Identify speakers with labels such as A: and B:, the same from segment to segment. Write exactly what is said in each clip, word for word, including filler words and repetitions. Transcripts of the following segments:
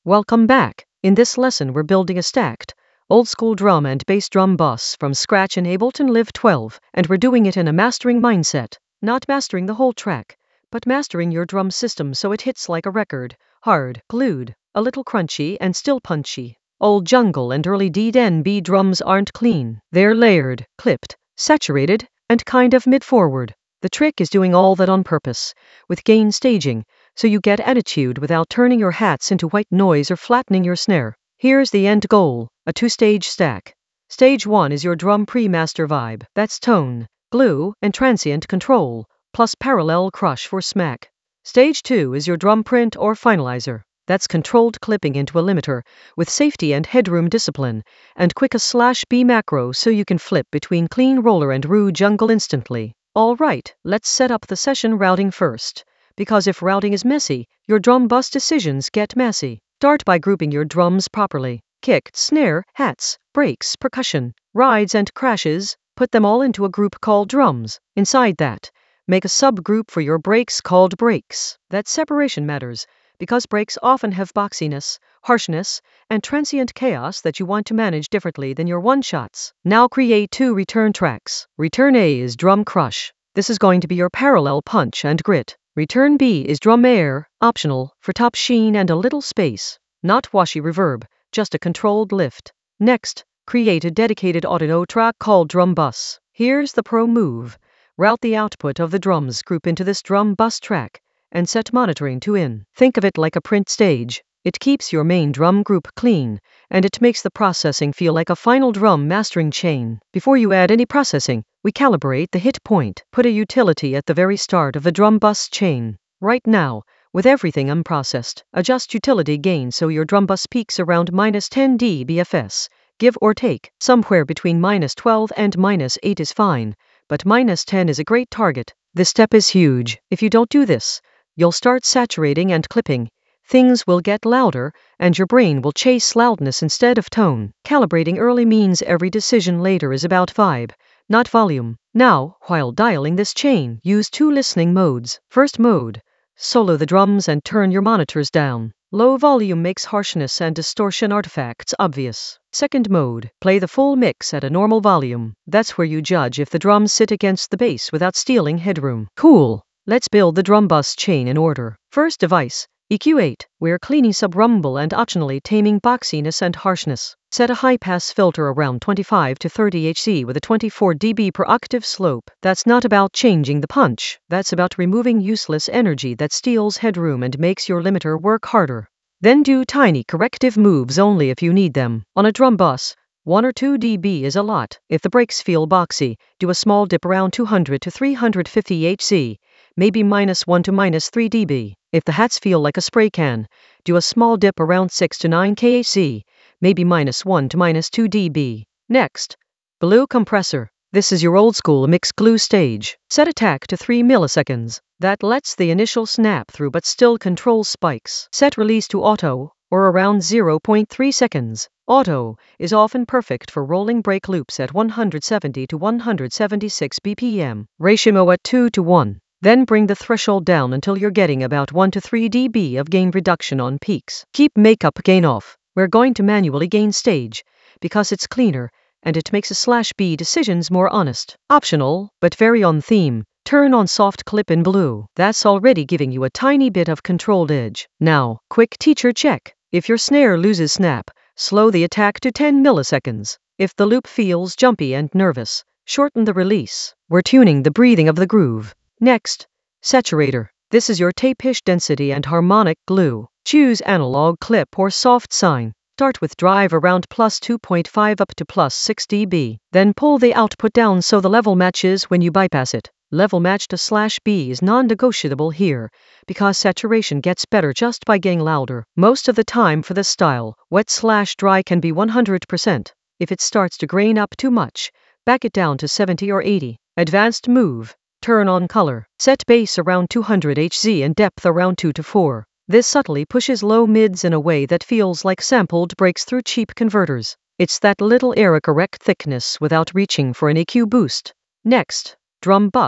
A: Welcome back. In this lesson we're building a stacked, old-school drum and bass drum bus from scratch in Ableton Live twelve, and we're doing it in a mastering mindset, not mastering the whole track, but mastering your drum system so it hits like a record, hard, glued, a little crunchy and still punchy. Old jungle and early D N B drums aren't clean, they're layered, clipped, saturated, and kind of mid-forward. The trick is doing all that on purpose, with gain staging, so you get attitude without turning your hats into white noise or flattening your snare. Here's the end goal, a two-stage stack. Stage one is your drum pre-master vibe. That's tone, glue, and transient control, plus parallel crush for smack. Stage two is your drum print or finalizer. That's controlled clipping into a limiter, with safety and headroom discipline, and quick a slash B macro so you can flip between clean roller and raw jungle instantly. Alright, let's set up the session routing first, because if routing is messy, your drum bus decisions get messy. Start by grouping your drums properly. Kick, snare, hats, breaks, percussion, rides and crashes, put them all into a group called drums. Inside that, make a subgroup for your breaks called breaks. That separation matters, because breaks often have boxiness, harshness, and transient chaos that you want to manage differently than your one-shots. Now create two return tracks. Return A is drum crush. This is going to be your parallel punch and grit. Return B is drum air, optional, for top sheen and a little space. Not washy reverb, just a controlled lift. Next, create a dedicated audio track called drum bus. Here's the pro move. Route the output of the drums group into this drum bus track, and set monitoring to in. Think of it like a print stage. It keeps your main drum group clean, and it makes the processing feel like a final drum mastering chain. Before you add any processing, we calibrate the hit point. Put a utility at the very start of the drum bus chain. Right now, with everything unprocessed, adjust utility gain so your drum bus peaks around minus ten D B F S. Give or take, somewhere between minus twelve and minus eight is fine, but minus ten is a great target. This step is huge. If you don't do this, you'll start saturating and clipping. Things will get louder, and your brain will chase loudness instead of tone. Calibrating early means every decision later is about vibe, not volume. Now, while dialing this chain, use two listening modes. First mode, solo the drums and turn your monitors down. Low volume makes harshness and distortion artifacts obvious. Second mode, play the full mix at a normal volume. That's where you judge if the drums sit against the bass without stealing headroom. Cool. Let's build the drum bus chain in order. First device, E Q eight. We're cleaning sub-rumble and optionally taming boxiness and harshness. Set a high-pass filter around twenty-five to thirty hertz with a twenty-four decibels per octave slope. That's not about changing the punch. That's about removing useless energy that steals headroom and makes your limiter work harder. Then do tiny corrective moves only if you need them. On a drum bus, one or two decibels is a lot. If the breaks feel boxy, do a small dip around two hundred to three hundred fifty hertz. Maybe minus one to minus three decibels. If the hats feel like a spray can, do a small dip around six to nine hertz, maybe minus one to minus two decibels. Next, glue compressor. This is your old school mix glue stage. Set attack to three milliseconds. That lets the initial snap through but still controls spikes. Set release to auto, or around zero point three seconds. Auto is often perfect for rolling break loops at one hundred seventy to one hundred seventy-six B P M. Ratio at two to one. Then bring the threshold down until you're getting about one to three decibels of gain reduction on peaks. Keep makeup gain off. We're going to manually gain stage, because it's cleaner, and it makes a slash B decisions more honest. Optional, but very on theme. Turn on soft clip in blue. That's already giving you a tiny bit of controlled edge. Now, quick teacher check. If your snare loses snap, slow the attack to ten milliseconds. If the loop feels jumpy and nervous, shorten the release. We're tuning the breathing of the groove. Next, saturator. This is your tape pitch density and harmonic glue. Choose analog clip or soft sine. Start with drive around plus two point five up to plus six decibels. Then pull the output down so the level matches when you bypass it. Level match to slash B is non-negotiable here, because saturation gets better just by getting louder. Most of the time for this style, wet slash dry can be one hundred percent. If it starts to grain up too much, back it down to seventy or eighty. Advanced move. Turn on color. Set bass around two hundred hertz and depth around two to four. This subtly pushes low mids in a way that feels like sampled breaks through cheap converters. It's that little error correct thickness without reaching for an E Q boost. Next, drum bus.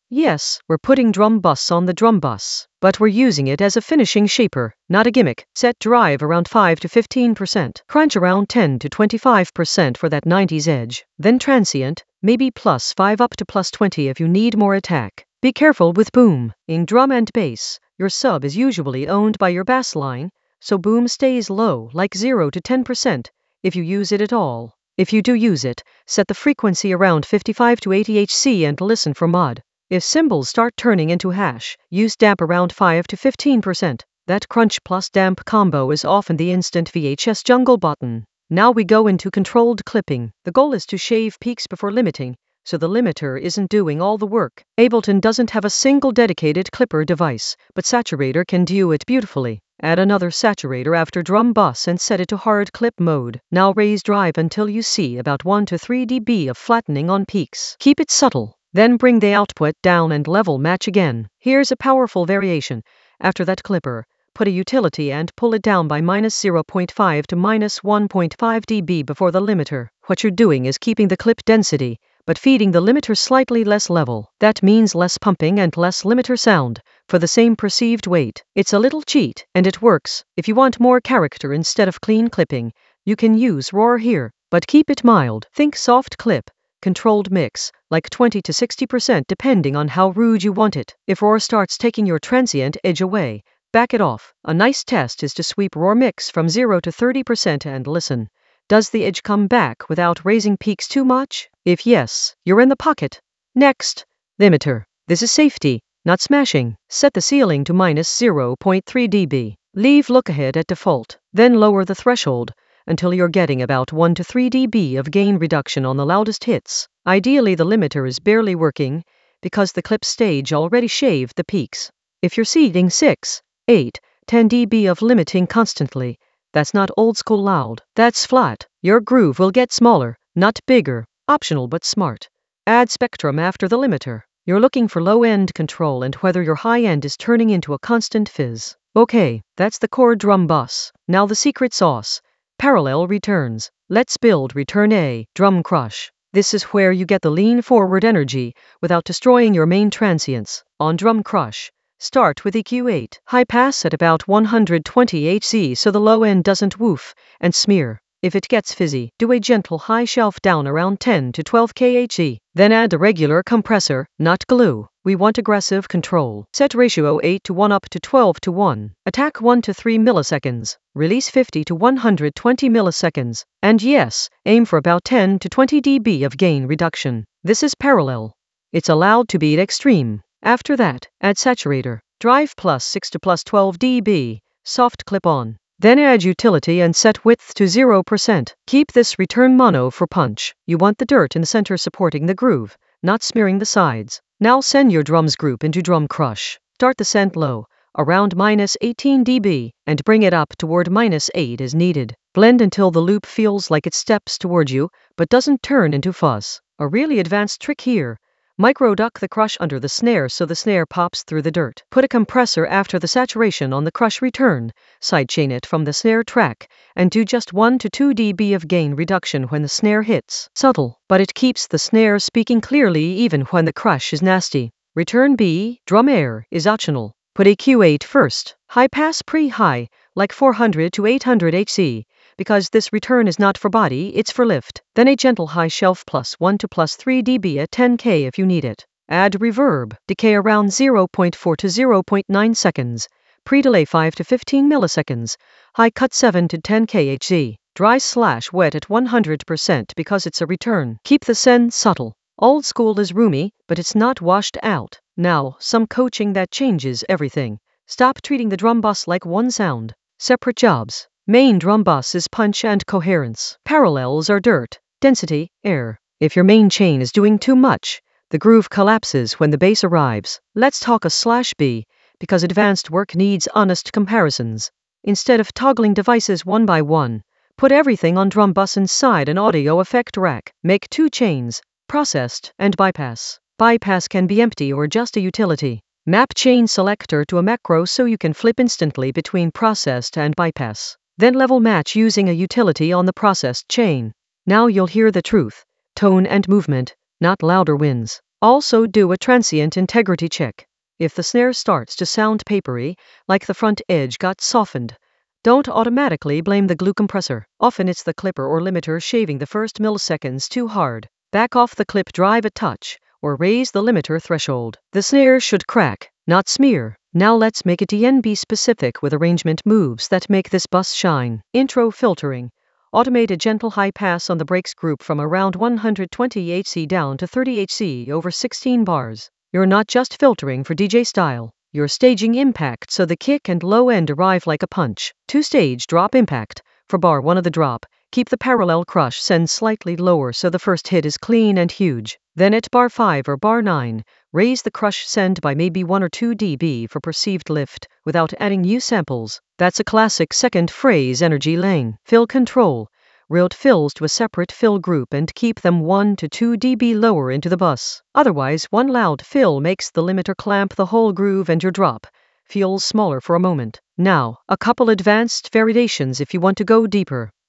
A: Yes, we're putting drum bus on the drum bus, but we're using it as a finishing shaper, not a gimmick. Set drive around five to fifteen percent, crunch around ten to twenty-five percent for that nineties edge, then transient, maybe plus five up to plus twenty if you need more attack. Be careful with boom. In drum and bass, your sub is usually owned by your bass line, so boom stays low, like zero to ten percent, if you use it at all. If you do use it, set the frequency around fifty-five to eighty hertz and listen for mod. If cymbals start turning into hash, use damp around five to fifteen percent. That crunch plus damp combo is often the instant V H S jungle button. Now we go into controlled clipping. The goal is to shave peaks before limiting, so the limiter isn't doing all the work. Ableton doesn't have a single dedicated clipper device, but Saturator can do it beautifully. Add another saturator after drum bus and set it to hard clip mode. Now raise drive until you see about one to three decibels of flattening on peaks. Keep it subtle. Then bring the output down and level match again. Here's a powerful variation. After that clipper, put a utility and pull it down by minus zero point five to minus one point five decibels before the limiter. What you're doing is keeping the clip density, but feeding the limiter slightly less level. That means less pumping and less limiter sound for the same perceived weight. It's a little cheat, and it works. If you want more character instead of clean clipping, you can use roar here, but keep it mild. Think soft clip. Controlled mix, like twenty to sixty percent depending on how rude you want it. If roar starts taking your transient edge away, back it off. A nice test is to sweep roar mix from zero to thirty percent and listen. Does the edge come back without raising peaks too much? If yes, you're in the pocket. Next, limiter. This is safety, not smashing. Set the ceiling to minus zero point three decibels. Leave look ahead at default, then lower the threshold until you're getting about one to three decibels of gain reduction on the loudest hits. Ideally, the limiter is barely working because the clip stage already shaved the peaks. If you're seeing six, eight, ten decibels of limiting constantly, that's not old school loud. That's flat. Your groove will get smaller, not bigger. Optional but smart. Add spectrum after the limiter. You're looking for low-end control and whether your high-end is turning into a constant fizz. Okay, that's the core drum bus. Now the secret sauce. Parallel returns. Let's build Return A, Drum Crush. This is where you get the lean forward energy without destroying your main transients. On Drum Crush, start with E Q eight. High pass at about one hundred twenty hertz so the low end doesn't woof and smear. If it gets fizzy, do a gentle high shelf down around ten to twelve kilohertz. Then add a regular compressor, not glue. We want aggressive control. Set ratio eight to one up to twelve to one. Attack one to three milliseconds. Release fifty to one hundred twenty milliseconds. And yes, aim for about ten to twenty decibels of gain reduction. This is parallel. It's allowed to be at extreme. After that, add saturator. Drive plus six to plus twelve decibels. Soft clip on. Then add utility and set width to zero percent. Keep this return mono for punch. You want the dirt in the center supporting the groove, not smearing the sides. Now send your drums group into Drum Crush. Start the send low, around minus eighteen decibels, and bring it up toward minus eight as needed. Blend until the loop feels like it steps toward you, but doesn't turn into fuzz. A really advanced trick here. Micro duck the crush under the snare so the snare pops through the dirt. Put a compressor after the saturation on the crush return, sidechain it from the snare track, and do just one to two decibels of gain reduction when the snare hits. Subtle, but it keeps the snare speaking clearly even when the crush is nasty. Return B, drum air, is optional. Put E Q eight first. High pass pre-high, like four hundred to eight hundred hertz. Because this return is not for body, it's for lift. Then a gentle high shelf plus one to plus three decibels at ten kilohertz if you need it. Add reverb, decay around zero point four to zero point nine seconds, pre-delay five to fifteen milliseconds, high cut seven to ten kilohertz, dry slash wet at one hundred percent because it's a return. Keep the send subtle. Old school is roomy, but it's not washed out. Now, some coaching that changes everything. Stop treating the drum bus like one sound. Separate jobs. Main drum bus is punch and coherence. Parallels are dirt, density, air. If your main chain is doing too much, the groove collapses when the bass arrives. Let's talk a slash B, because advanced work needs honest comparisons. Instead of toggling devices one by one, put everything on drum bus inside an audio effect rack. Make two chains, processed and bypass. Bypass can be empty or just a utility. Map chain selector to a macro so you can flip instantly between processed and bypass. Then level match using a utility on the processed chain. Now you'll hear the truth. Tone and movement, not louder wins. Also do a transient integrity check. If the snare starts to sound papery, like the front edge got softened, don't automatically blame the glue compressor. Often it's the clipper or limiter shaving the first milliseconds too hard. Back off the clip drive a touch, or raise the limiter threshold. The snare should crack, not smear. Now let's make it D N B specific with arrangement moves that make this bus shine. Intro filtering. Automate a gentle high pass on the brakes group from around one hundred twenty hertz down to thirty hertz over sixteen bars. You're not just filtering for D J style. You're staging impact so the kick and low end arrive like a punch. Two-stage drop impact. For bar one of the drop, keep the parallel crush send slightly lower so the first hit is clean and huge. Then at bar five or bar nine, raise the crush send by maybe one or two decibels for perceived lift, without adding new samples. That's a classic second phrase energy lane. Fill control. Route fills to a separate fill group and keep them one to two decibels lower into the bus. Otherwise, one loud fill makes the limiter clamp the whole groove and your drop feels smaller for a moment. Now, a couple advanced variations if you want to go deeper.